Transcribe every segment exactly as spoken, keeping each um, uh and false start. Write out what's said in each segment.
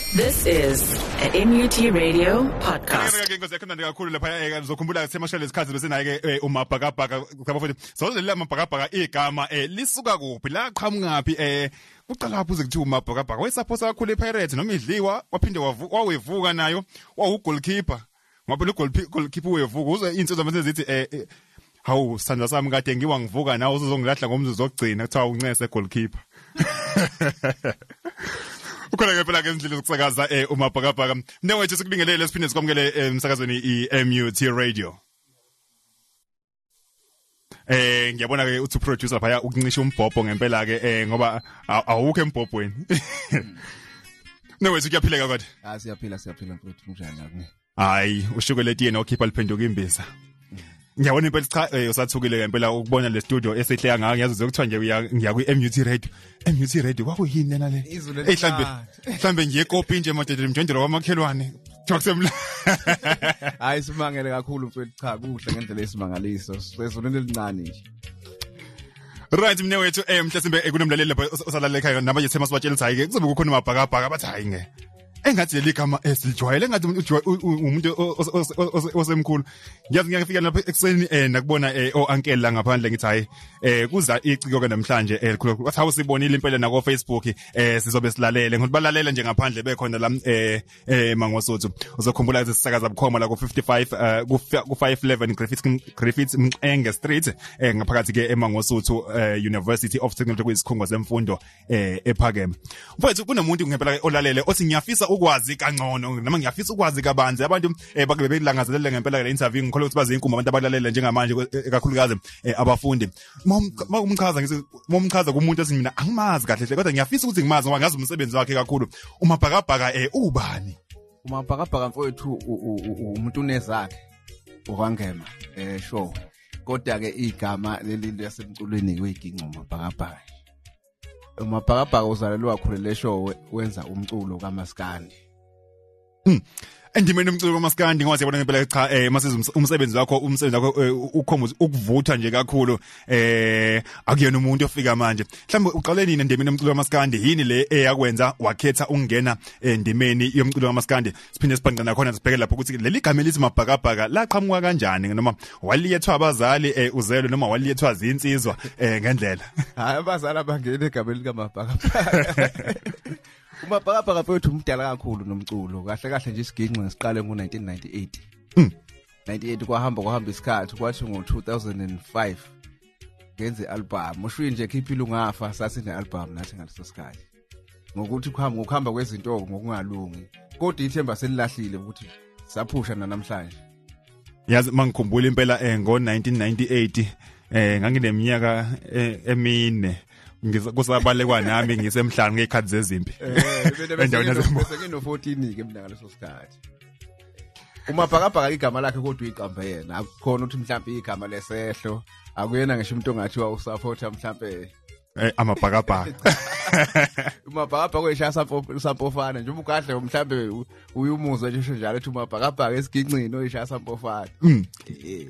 This is a M U T Radio podcast. Ngeke ngizekho mnandi kakhulu lapha eka ngizokhumbula semashele isikhathi bese naye ke umabhakabhaka ngabafuthi soze le mabhakabhaka igama eh lisuka kuphi la qhamungapi eh uqala lapho uze kuthi umabhakabhaka wayesupporta kakhulu ePirates noma idliwa waphinde wawevuka nayo wawugoalkeeper ngoba lo goalkeeper wevuka uze insizwa mase zithi eh hawu sandla sami kade ngiwa ngivuka nawe uzongilahla ngomzuzu wokugcina kuthiwa uncese goalkeeper. Ukhona ngempela ke izindlela zokusakaza eh umabhakabhaka mnewethu sikubingelele siphinde sikwamukele emsakazweni i-M U T Radio. Eh ngiyabona ke uthi producer phaya ukuncisha umbhobho ngempela ke eh ngoba awukho embhobweni. Mnewethu kuyaphileka kodwa? Ah siyaphila siyaphila mfowethu njani akune? Hayi ushukele tiye nokhipha liphenduka imbiza. Ngiyabona impela cha usathukile ngempela ukubona le studio esihle ngaka ngiyazi ukuthiwa nje ngiya ku M U T Radio. M U T Radio kwakuyini lena le? Eh mhlambe mhlambe ngiye kopi nje madede mjondolo kwamakhelwane. Thokusemla. Hayi simangele kakhulu mfowethu cha kuhle ngendlela esimangaliso. Sezonto elincane nje. Right mnewethu eh mhlasimbe ekunomlaleli lapha osalala ekhaya naba nje thema sibatshela ukuthi hayi ke kuzobe kukhona amabhakabhaka bathi hayi nge. Engathi leli gama esilijwayele engathi umuntu osemkhulu ngiyazi ngiyafika lapha ekseni eh nakubona eh o uncle la ngaphandle ngithi hayi eh kuza iciko ke namhlanje elikhulu wathi awusibonile impela na ko Facebook eh sizobe silalele ngoba balalela nje ngaphandle bekhona la eh eh mangosuthu uzokhumbula isisakaza bukhoma la ku fifty-five ku five eleven Griffiths Griffiths Mxenge Street eh ngaphakathi ke eMangosuthu University of Technology kwisikhungo semfundo eh ephakeme mfowethu kunomuntu ngempela olalele othi ngiyafisa ukwazi kangcono noma ngiyafisa ukwazi kabanzi abantu bakube belangazelele ngempela le interview ngikholwa ukuthi bazi inkumba abantu abalalela njengamanje kakhulukazi abafundi momchaza ngithi momchaza kumuntu ethi mina angimazi kahle hle kodwa ngiyafisa ukuthi ngimazi ngoba ngazi umsebenzi wakhe kakhulu umabhakabhaka eh ubani umabhakabhaka mfowethu umuntu unezakhe ukwangema eh sure kodwa ke igama leli lasemculweni kweyiginqa umabhakabhaka umabhakabhaka uzalelwa khulele show wenza umculo kaMaskandi. Mm. Endimeni umculo kaMaskandi ngoba siyabona ngempela cha eh mase umsebenzi wakho umsebenzi wakho ukhomba ukuvutha nje kakhulu eh akuyona umuntu ofika manje. Mhlawumbe uqale nini endimeni umculo kaMaskandi yini le eyakwenza wakhetha ukungena endimeni yomculo kaMaskandi siphinde sibhanqana khona sibheke lapho ukuthi leli gama elithi mabhakabhaka laqhamuka kanjani noma waliyethwa abazali eh uzelo noma waliyethwa zinsizwa eh ngendlela. Hayi abazali abangene egama likaMabhakabhaka. Umabhakabhaka mfowethu umdala kakhulu nomculo kahle kahle nje isiginqo ngesiqale ngo nineteen ninety-eight. Mm. ninety-eight kwahamba kwahamba isikhathi kwathi ngo two thousand five ngenze album ushuye nje khiphile ungafa sasine album nathi ngaleso sikhathi ngokuthi kuhamba ngokuhamba kwezinto ngokungalungi kodwa ithemba selilahlile ukuthi saphusha namhlanje. Yazi mangikhumbula impela eh ngo nineteen ninety-eight eh ngangineminyaka emine ngizakusabalekwa nami ngisemhlanje ngekhathi zezimpi endaweni bese ngino fourteen ke mina ngaleso sikhathi. Umabhakabhaka igama lakhe kodwa uyiqamba yena akukhona ukuthi mhlawumbe igama lesehlo akuyena ngisho umuntu ongathiwa usupporta mhlawumbe eh amabhakabhaka. Umabhakabhaka uyishaya sampofana nje ubukahle mhlawumbe uyumuzwa nje njalo ukuthi umabhakabhaka esiginqini uyishaya sampofana. Eh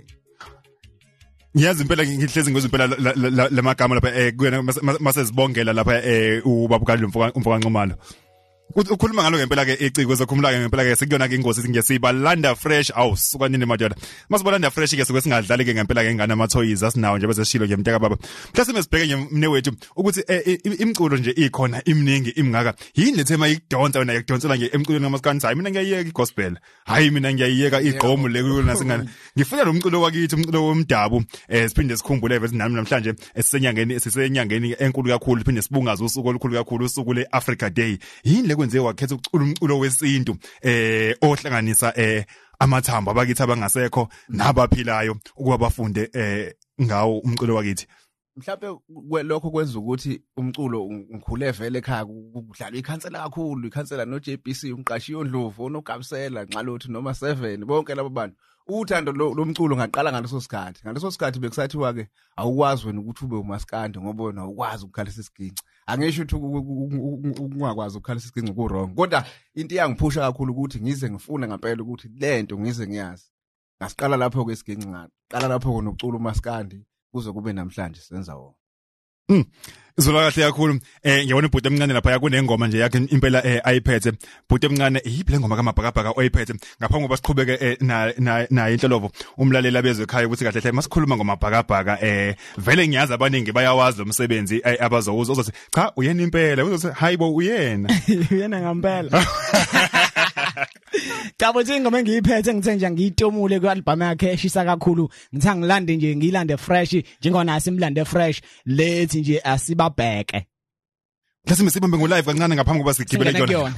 Ngiyazi impela ngihlezi ngizophela lamagama lapha eh kuyena mase sibongela lapha eh ubabukali umfoka Nxumalo. Ukhuluma ngalo ngempela ke iciko ezokhumula ngempela ke sekuyona ke ingozi sithi ngiyasiba Landa Fresh house ukwanini madoda. Masiba Landa Fresh ke soke singadlali ke ngempela ke ngana ama toys asinawo nje bese shilo nje mntaka baba. Mhlawumbe sibheke nje mnewethu ukuthi imculo nje ikhona iminingi imngaka. Yini lethema ikudonsa wena yakudonsela nje emculweni kaMaskandi hayi mina ngiyayiyeka igospel. Hayi mina ngiyayiyeka igqomo lekuyona nasingana. Ngifuna lo mculo wakithi umculo womdabu eh siphinde sikhumbule vese nami namhlanje esisenyangeni esisenyangeni enkulu kakhulu siphinde sibungaza usuku olukhulu kakhulu usuku le Africa Day. Yini kwenze wakhetha ukucula umculo wesintu eh ohlanganisa eh amathambo abakithi abangasekho nabaphilayo ukuba bafunde eh ngawo umculo wakithi. Mhlawumbe lokho kwenza ukuthi umculo ngikhule vele ekhaya kudlalwa ikhansela kakhulu ikhansela no J B C umqashi yoNdlovu onogabisela nxalothi noma seven bonke labo bantu uthando lomculo ngaqala ngaleso sikhathi ngaleso sikhathi bekusathiwa ke awukwazi wena ukuthi ube uMaskandi ngoba wena awukwazi ukukhalisa isiginci angisho ukuthi ungakwazi ukukhalisa isiginci ku wrong kodwa into iyangiphusha kakhulu ukuthi ngize ngifuna ngempela ukuthi lento ngize ngiyazi ngasiqala lapho ke isiginci ngaqala lapho konokucula uMaskandi kuze kube namhlanje senza wona. Mm. Zola kahle kakhulu. Eh ngiyabona ubhuti emncane lapha kunengoma nje yakhe impela eh ayiphethe. Bhuti emncane yiphile ingoma kaMabhakabhaka oyiphethe. Ngaphambi kokuba siqhubeke na na inhlolovo umlaleli abezwe ekhaya ukuthi kahle hle masikhuluma ngoMabhakabhaka eh vele ngiyazi abaningi bayawazi lo msebenzi abazowuza uzothi cha uyena impela uzothi hayibo uyena. Uyena ngempela. Dabo nje ingoma engiyiphethe ngithe nje ngiyitomule ku-album yakhe eshisa kakhulu ngithe ngilande nje ngilande fresh njengona simlande fresh lethi nje asibabheke Lasime sibambe ngo live kancane ngaphambi kokuba sigibele kuyona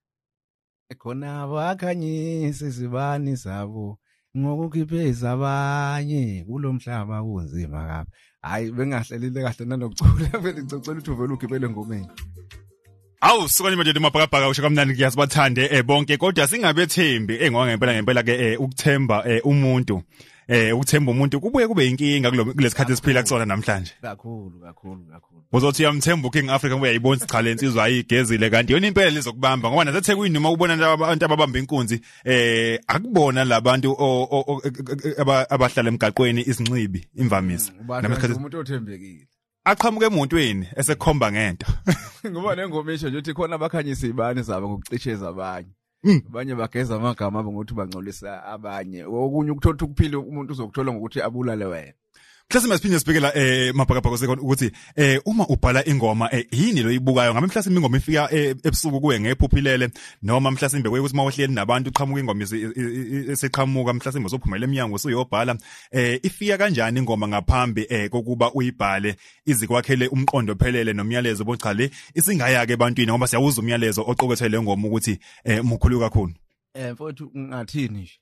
Ekhona abakhanyisi sibani sabo ngokukhipheza abanye kulomhlaba kunzima kabi hayi bengahlelile kahle nanokucula vele ngicocela ukuthi uvela ugibele ngomeni Awu sokanye manje eMabhakabhaka usho kamnandi ngiyasibathande eh bonke kodwa singabethembi engoba ngempela ngempela ke eh ukuthemba eh umuntu eh ukuthemba umuntu kubuye kube inkinga kulesikhathi esiphila kusona namhlanje kakhulu kakhulu kakhulu uzothi uyamthemba uKing Africa ngoba uyayibona cha lensizwa ayigezile kanti yona impela lezokubamba ngoba naseThekwini noma ubona abantu ababamba inkunzi eh akubona labantu abahlala emgaqweni isinxibi imvamisa namesikhathi umuntu othembekile aqhamuke emontweni esekhomba ngento ngoba nengoma isho nje uthi khona abakhanyisa ibani zabo ngokucisheza abanye abanye bageza amagama abo ngokuthi bangcolisa abanye okunye ukuthola ukuphila umuntu uzokuthola ngokuthi abulale wena Mhlawumbe masiphinde sibhekela eh Mabhakabhaka sekona ukuthi eh uma ubhala ingoma eh yini lo ibukayo ngabe mhlawumbe ingoma ifika ebusuku kuwe ngephuphilele noma mhlawumbe kuye ukuthi mawuhleli nabantu uqhamuka ingoma eseqhamuka mhlawumbe uzophumela eminyango usuyobhala eh ifika kanjani ingoma ngaphambi eh kokuba uyibhale izikwakhele umqondo ophelele nomyalezo bocha le isingaya ke ebantwini ngoba siyawuza umyalezo oqokethwe le ngoma ukuthi eh mukhulu kakhulu eh mfowethu ngathini nje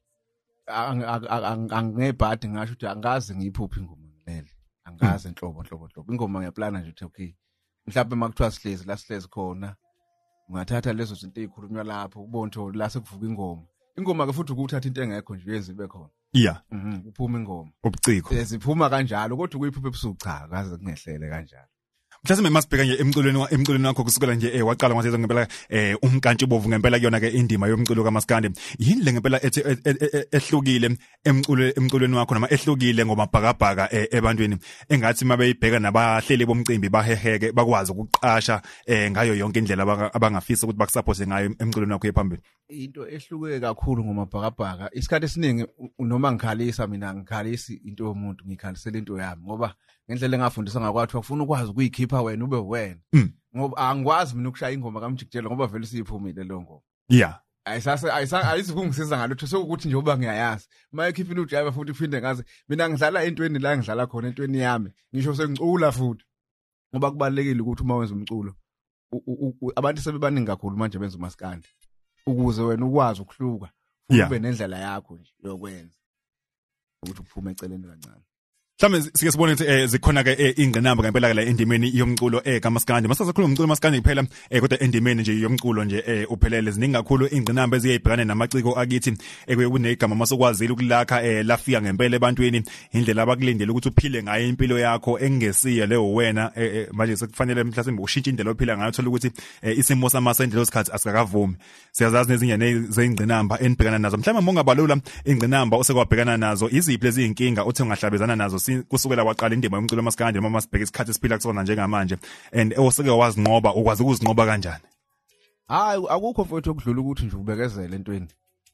angebhadi ngasho ukuthi angazi ngiyiphuphi ingoma ngilele angazi enhlobo nhlobo nhlobo ingoma ngiyaplana nje ukuthi okay mhlawumbe makuthiwa sihlezi la sihlezi khona ungathatha lezo zinto ezikhulunywa lapho ubonto la sekuvuka ingoma ingoma ke futhi ukuthatha into engekho nje yezibe khona yeah mhm kuphuma ingoma ubuciko siphuma kanjalo kodwa kuyiphupha ebusuku cha kaze kungehlele kanjalo Mhlawumbe masibheka nje emculweni emculweni wakho kusukela nje eh waqala ngathi ngempela eh umkanti bovu ngempela kuyona ke indima yomculo kaMaskandi yini le ngempela ethi ehlukile emculo emculweni wakho noma ehlukile ngoMabhakabhaka ebantwini engathi mabeyibheka nabahleli bomcimbi baheheke bakwazi ukuqasha eh ngayo yonke indlela abangafisa ukuthi bakusupport ngayo emculweni wakho ephambili into ehluke kakhulu ngoMabhakabhaka isikhathi esiningi noma ngikhalisa mina ngikhalisi into yomuntu ngikhalisela into yami ngoba ngendlela engafundisa ngakwathi ufuna ukwazi ukuyikhipha wena ube wena ngoba angikwazi mina ukushaya ingoma kaMjikijela ngoba vele siyiphumile lo ngoma yeah ayisase ayizikungisiza ngalutho sokuthi nje uba ngiyayazi mayikhipha uDriver futhi kuphinde ngazi mina ngidlala entweni la ngidlala khona entweni yami ngisho sengicula futhi ngoba kubalekile ukuthi uma wenza umculo abantu sebebaningi kakhulu manje benza uMaskandi ukuze wena ukwazi ukuhluka ube nendlela yakho nje yokwenza ukuthi uphume eceleni kancane Mhlawumbe sike sibone ukuthi eh zikhona ke ingqinamba ngempela ke la endimeni yomculo eh kaMaskandi masazakhuluma ngomculo kaMaskandi kuphela eh kodwa endimeni nje yomculo nje eh uphelele ziningi kakhulu ingqinamba eziyibhekane namaciko akithi ekuye kunegama masokwazile ukulakha eh lafika ngempela ebantwini indlela abakulindele ukuthi uphile ngayo impilo yakho engesiya leyo wena manje sekufanele mhlawumbe ushintshe indlela ophila ngayo uthola ukuthi isimo samasendelo esikhathi asikakavumi siyazazi nezinye zeingqinamba enibhekana nazo mhlawumbe mongabalula ingqinamba osekwabhekana nazo iziphi lezi inkinga uthi ungahlabezana nazo kusukela waqala indima yomculo kaMaskandi noma masibheka isikhathi esiphila kusona njengamanje and oseke wazinqoba ukwazi ukuzinqoba kanjani hayi akukho mfowethu okudlula ukuthi nje ubekezele entweni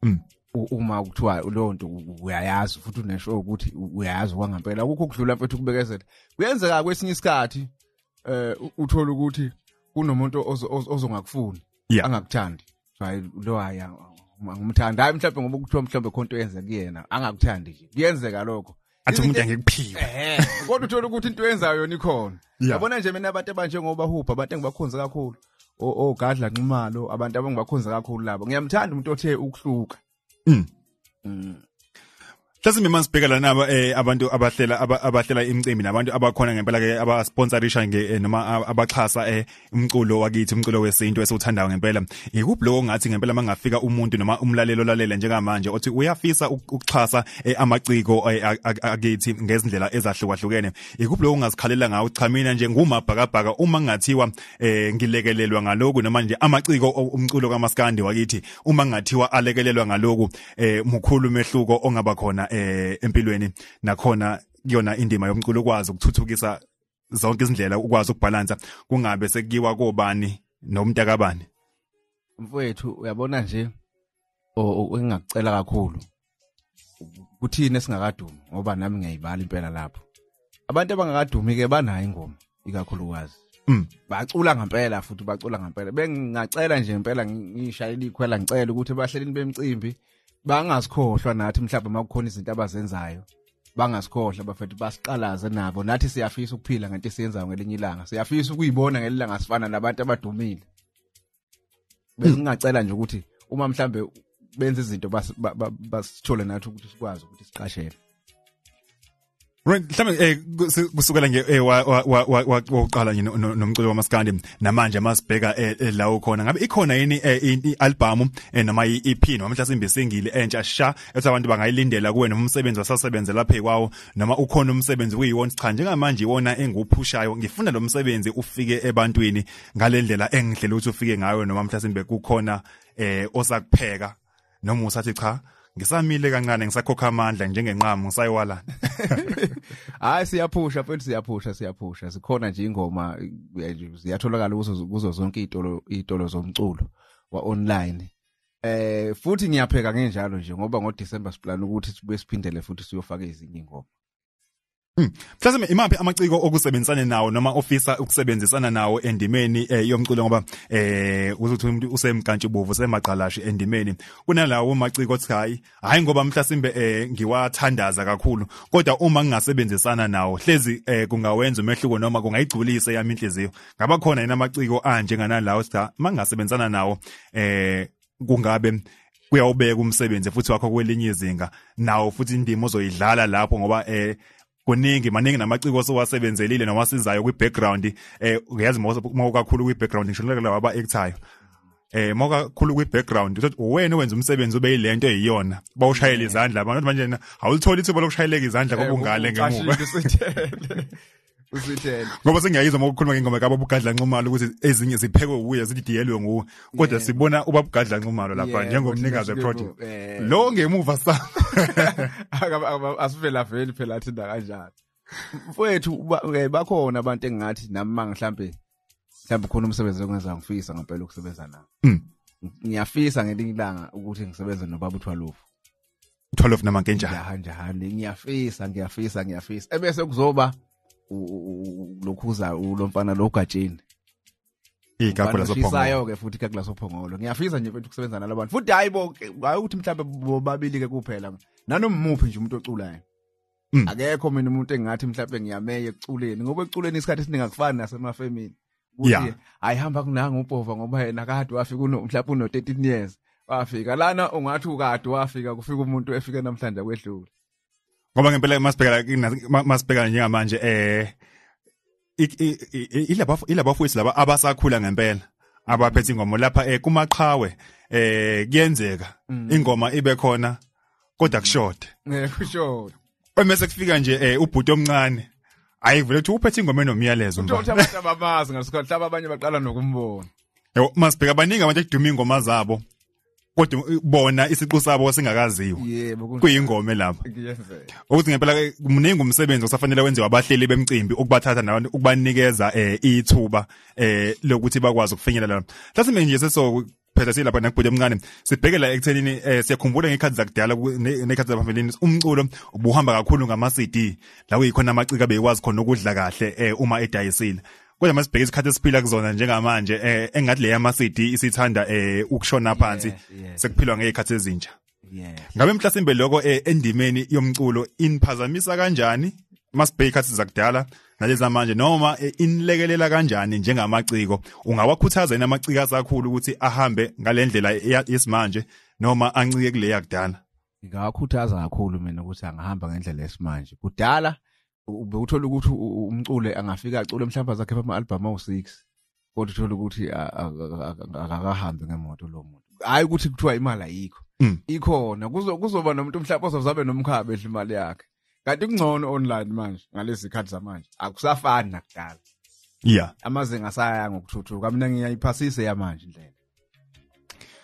uma kuthiwa lo nto uyayazi futhi unesho ukuthi uyayazi kwangempela akukho okudlula mfowethu ukubekezela kuyenzeka kwesinye isikhathi eh uthola ukuthi kunomuntu ozongakufuni angakuthandi hayi lo haya ngumthanda hayi mhlawumbe ngoba kuthiwa mhlawumbe khonto yenza kuyena angakuthandi nje kuyenzeka lokho athi umuntu angekuphiwa eh kodwa uthola ukuthi into yenzayo yona ikhona yabona nje mina abantu abanjengoba hupha abantu engibakhonza kakhulu ogadla nxumalo abantu abangibakhonza kakhulu labo ngiyamthanda umuntu othe ukuhluka mm Hlasi mina sibhekela naba eh abantu abahlela abahlela imicimbi nabantu abakhona ngempela ke abasponsorisha nge noma abaxhasa eh umculo wakithi umculo wesinto esiwuthandayo ngempela ikuphi lokho ngathi ngempela mangafika umuntu noma umlalelo lalela njengamanje othi uyafisa ukuxhasa amaciko akithi ngezindlela ezahlukahlukene ikuphi lokho ungazikhalela ngawo cha mina nje nguMabhakabhaka uma ngathiwa eh ngilekelelwa ngaloku noma nje amaciko umculo kaMaskandi wakithi uma ngathiwa alekelelwa ngaloku eh mukhulu mehluko ongaba khona eh empilweni nakhona kuyona indima yomculo kwazi ukuthuthukisa zonke izindlela ukwazi ukubalansa kungabe sekuyiwa kobani nomuntu akabani. Mfowethu uyabona nje engakucela kakhulu kuthini esingakadumi ngoba nami ngiyayibala impela lapho. Abantu abangakadumi ke banayo ingoma ikakhulukazi. Mm. Bacula ngempela futhi bacula ngempela. Bengingacela nje impela ngishayela ikhwela ngicela ukuthi bahlelini bemcimbi bangasikhohlwa nathi mhlawumbe makukhona izinto abazenzayo. Bangasikhohlwa bafethu basiqalaze nabo nathi siyafisa ukuphila ngento esiyenzayo ngelinye ilanga. Siyafisa ukuyibona ngelilanga sifana nabantu abadumile. Bengingacela nje ukuthi uma mhlambe benze izinto basithole nathi ukuthi sikwazi ukuthi siqashele. Right, mhlawumbe eh kusukela nje waqala nje nomculo wamaskandi namanje masibheka la ukhona ngabe ikhona yini i-album noma i-E P noma mhlawumbe isingile entsha sha ethi abantu bangayilindela kuwe noma umsebenzi wasasebenza lapha ekwawo noma ukhona umsebenzi kuyiwona cha njengamanje iwona enguphushayo ngifuna lo msebenzi ufike ebantwini ngalendlela engihlela ukuthi ufike ngayo noma mhlawumbe kukhona eh osakupheka noma usathi cha ngisamile kancane ngisakhokha amandla njengenqamu ngisayiwalana. Hayi siyaphusha futhi siyaphusha siyaphusha sikhona nje ingoma ziyatholakala kuzo kuzo zonke izitolo izitolo zomculo wa online. Eh futhi ngiyapheka ngenjalo nje ngoba ngo December siplan ukuthi sibe siphindele futhi siyofaka ezinye ingoma. Hmm. Mhlawumbe imaphi amaciko okusebenzisana nawo noma ofisa ukusebenzisana nawo endimeni yomculo ngoba eh uzothi umuntu usemkantshubovu semaqalashi endimeni kunalawo amaciko othi hayi hayi ngoba mhlawumbe ngiwathandaza kakhulu kodwa uma ngingasebenzisana nawo hlezi kungawenza umehluko noma kungayigculisa yami inhliziyo ngaba khona yena amaciko anje nganalawo cha mangasebenzisana nawo eh kungabe kuyawubeka umsebenzi futhi wakho kwelinye izinga nawo futhi indimo ozoyidlala lapho ngoba eh kuningi maningi namaciko sowasebenzelile noma sizayo kwi background eh uyazi uma kakhulu kwi background ngishonela waba actayo eh uma kakhulu kwi background uthi wena wenza umsebenzi ube yilento eyiyona bawushayela izandla abantu manje awulitholi ithuba lokushayeleka izandla ngoba ungale ngemuva usithele ngoba sengiyayizwa uma ukukhuluma ngengoma kaBaba uGadla Nxumalo ukuthi ezinye ziphekwe uye zididiyelwe nguwe kodwa sibona uBaba uGadla Nxumalo lapha njengomnikazi weproject lo ngemuva sa asivela veli phela athi kanjalo mfowethu bakhona abantu engathi nami mangihlambe mhlawumbe khona umsebenzi ongenza ngifisa ngempela ukusebenza nawo ngiyafisa ngelinye ilanga ukuthi ngisebenze noBaba uThwalofu uThwalofu namankenjana ja kanjani ngiyafisa ngiyafisa ngiyafisa ebese kuzoba lokhuza ulomfana logatsheni igapho la sophongolo sisayo ke futhi igapho la sophongolo ngiyafisa nje mfethu ukusebenza nalabantu futhi hayibo hayi ukuthi mhlawumbe bobabili ke kuphela nanomuphi nje umuntu oculayo akekho mina umuntu engathi mhlawumbe ngiyameye ekuculeni ngoba ekuculeni isikhathi esiningi akufani nasemafemini ukuthi ayihamba kunanga ubhova ngoba yena kade wafika uno mhlawumbe uno thirteen years wafika lana ungathi ukade wafika kufika umuntu efike namhlanje kwedlula ngoba ngempela masibheka masibheka njengamanje eh ilaba ilaba futhi laba abasakhula ngempela abaphethe ingoma lapha eh kumaqhawe eh kuyenzeka ingoma ibe khona kodwa kushode eh kushode bese kufika nje eh ubhuti omncane ayivule ukuthi uphethe ingoma enomyalezo mba uthatha abantu abamazi ngasikhathi hlaba abanye baqala nokumbona yebo masibheka baningi abantu ekuduma ingoma zabo kodwa bona isiqu sabo singakaziwa yebo kuyingoma lapha ukuthi ngempela kuningi umsebenzi osafanele wenziwe abahleli bemcimbi ukubathatha nabantu ukubanikeza eh ithuba eh lokuthi bakwazi ukufinyelela mhlawumbe nje seso phela silapha nakubhuti emncane sibhekela ekuthenini eh siyakhumbula ngekhathi zakudala nekhathi zabafamilini umculo ubuhamba kakhulu ngama C D la kuyikhona amacika bekwazi khona ukudla kahle eh uma edayisile kodwa masibheke isikhathi esiphila kuzona njengamanje eh engathi le yama C D isithanda eh ukushona phansi sekuphilwa ngezikhathi ezintsha ngabe mhlasimbe lokho endimeni yomculo inphazamisa kanjani masibheke isikhathi zakudala nalezi manje noma inlekelela kanjani njengamaciko ungawakhuthaza yena amaciko asakhulu ukuthi ahambe ngalendlela yesimanje noma ancike kule yakudala ngiyakhuthaza kakhulu mina ukuthi angahamba ngendlela yesimanje kudala ubuthola ukuthi umcule angafika acule mhlawumbe zakhe ama album awu six kodwa uthola ukuthi akakahambi ngemoto lo muntu hayi ukuthi kuthiwa imali ayikho ikhona kuzoba nomuntu mhlawumbe ozozabe nomkhabe edla imali yakhe kanti kungcono online manje ngalezi zikhathi zamanje akusafani nakudala yeah amazinga asaya ngokuthuthuka mina ngiyayiphasise yamanje indlela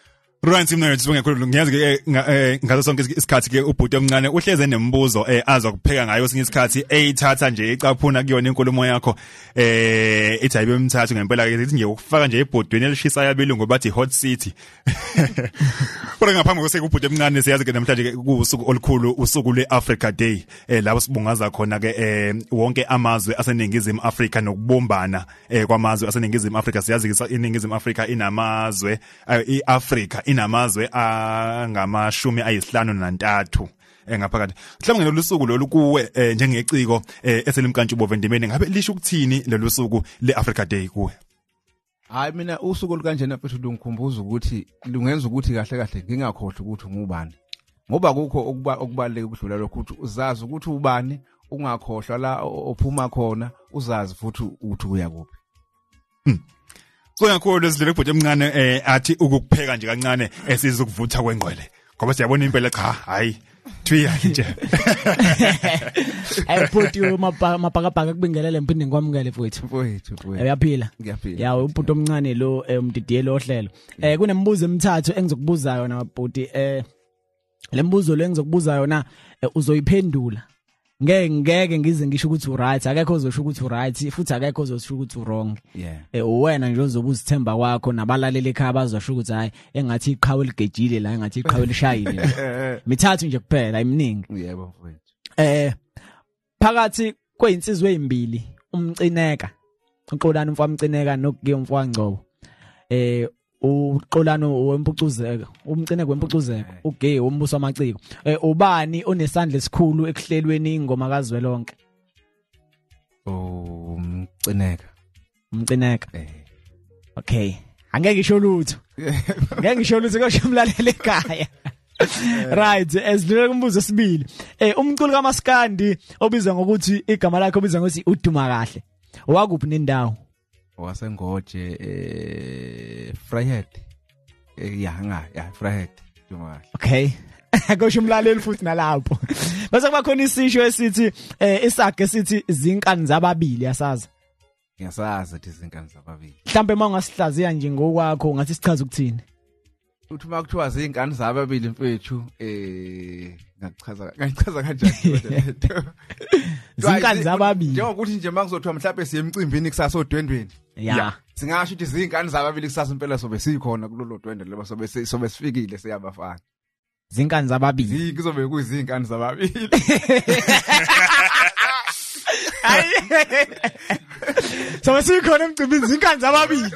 Right mna sibonge kakhulu ngiyazi ke ngaso sonke isikhathi ke ubhuti omncane uhleze nembuzo eh azwa kupheka ngayo sinye isikhathi eyithatha nje icaphuna kuyona inkulumo yakho eh ethi ayibe umthathu ngempela ke ithi nje ukufaka nje ebhodweni elishisa yabelungu bathi hot city. Kodwa ngaphambi kwese ubhuti omncane siyazi ke namhlanje ke kusuku olukhulu usuku lweAfrica Day eh lapho sibungaza khona ke eh wonke amazwe aseningizimu Afrika nokubumbana eh kwamazwe aseningizimu Afrika siyazi ke iningizimu Afrika inamazwe iAfrica inamazwe angamashumi ayisihlanu nantathu engaphakathi mhlawumbe lolusuku lolu kuwe njengeciko eselimkantshubo vendimeni ngabe lisho ukuthini lolu suku leAfrica Day kuwe? Hayi mina usuku olukanjena mfethu lungikhumbuza ukuthi lungenza ukuthi kahle kahle ngingakhohlwa ukuthi ngubani ngoba kukho okubaleke ukudlula lokho ukuthi uzazi ukuthi ubani ungakhohlwa la ophuma khona uzazi futhi ukuthi uya kuphi. So yakhona lesidle ebhodwe emncane eh athi ukukupheka nje kancane esizukuvutha kwengqwele ngoba siyabona impela cha hayi twiya nje. Ay phuti mapakapaka kubingelele mphinde ngikwamukele futhi. Mfowethu mfowethu. Uyaphila? Ngiyaphila. Ya ubhuti omncane lo umdidiyelo ohlelo. Eh kunembuzo emithathu engizokubuza yona bhuti eh lembuzo lengizokubuza yona uzoyiphendula. Ngeke ngeke ngize ngisho ukuthi uright akekho ozosho ukuthi uright futhi akekho ozosho ukuthi wrong. Yeah. Eh wena nje uzobuzithemba kwakho nabalaleli ekhaya bazosho ukuthi hayi engathi iqhawe ligejile la engathi iqhawe lishayile. Mithathu nje kuphela iminingi. Yebo mfowethu. Eh phakathi kwezinsizwe ezimbili umcineka uXolani umfamcineka nokuke umfwangcobo. Eh uXolano wempucuzeko umcineke wempucuzeko ugay wombuso wamaciko eh ubani onesandla esikhulu ekuhlelweni ingoma kaZwelonke? Umcineka umcineka eh okay angeke ngisho lutho ngeke ngisho lutho kusho umlaleli ekhaya. Right esidlule kumbuzo sibili eh umculi kaMaskandi obizwa ngokuthi igama lakhe obizwa ngokuthi uduma kahle wakuphi nendawo? Wasengoje eh Freihead eh yanga ya Freihead duma. Okay akusho umlaleli futhi nalapho bese kuba khona isisho esithi eh isage sithi zinkani zababili yasaza. Ngiyasazi ukuthi zinkani zababili mhlambe mawungasihlaziya nje ngokwakho ngathi sichaza ukuthini uthi makuthiwa zinkani zababili mfethu eh ngachaza ngachaza kanjani lento zinkani zababili njengokuthi nje makuzothiwa mhlawumbe siye emcimbini kusasa odwendweni ya singasho ukuthi zinkani zababili kusasa impela sobe sikhona kulolo dwendwe leba sobe sobe sifikile siyabafana zinkani zababili kuzobe kuyizinkani zababili. Sobe sikhona emcimbini zinkani zababili.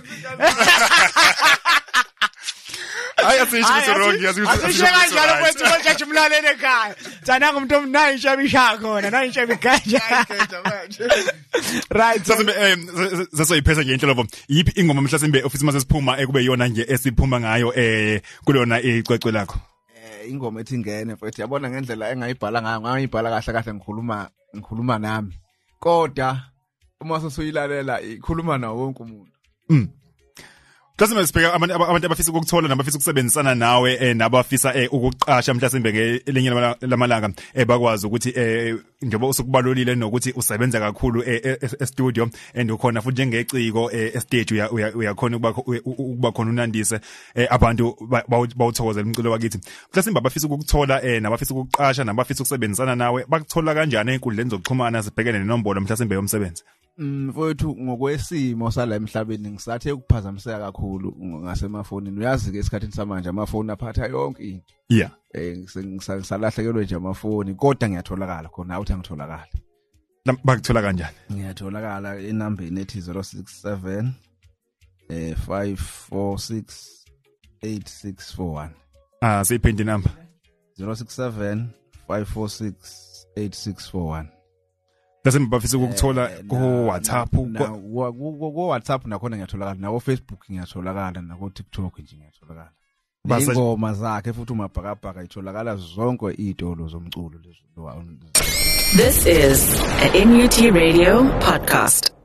Hayi asisho wrong yazi ukuthi asisho kanjalo kwethu konje umlaleli ekhaya thana ngumuntu omnayi inshabi shakho na inshabi ganja right sasembe eh zasoyiphesa nje inhlelo yipi ingoma mhlasimbe office mase siphuma ekube yona nje esiphuma ngayo eh kulona icwecwe lakho eh ingoma ethi ngene mfethu yabona ngendlela engayibhala ngayo ngayibhala kahle kahle ngikhuluma ngikhuluma nami kodwa uma sosuyilalela ikhuluma nawo wonke umuntu. Mm. Kasime sibheka abantu abantu abafisa ukuthola nabafisa ukusebenzisana nawe eh nabafisa eh ukuqasha mhlasimbe ngelinye lamalanga eh bakwazi ukuthi eh njengoba usukubalolile nokuthi usebenza kakhulu e studio and ukhona futhi njengeciko e stage uyakhona ukuba ukuba khona unandise abantu bawuthokozela umculo wakithi. Mhlasimbe abafisa ukukuthola eh nabafisa ukuqasha nabafisa ukusebenzisana nawe bakuthola kanjani einkundleni zokuxhumana sibhekene nenombolo mhlasimbe yomsebenzi? Mfowethu ngokwesimo sala emhlabeni ngisathe ukuphazamiseka kakhulu ngasemafonini uyazi ke esikhathini samanje amafoni aphatha yonke into. Yeah. Eh ngisalahlekelwe nje amafoni kodwa ngiyatholakala khona awuthi angitholakala. Bakuthola kanjani? Ngiyatholakala enambeni ethi zero six seven eh five four six eight six four one. Ah siyiphindi number zero six seven five four six eight six four one. Lasembe bafisa ukuthola ku WhatsApp ku WhatsApp nakhona ngiyatholakala nawo Facebook ngiyatholakala nako TikTok nje ngiyatholakala. Ingoma zakhe futhi umabhakabhaka itholakala zonke izitolo zomculo lezo. This is a N U T Radio podcast.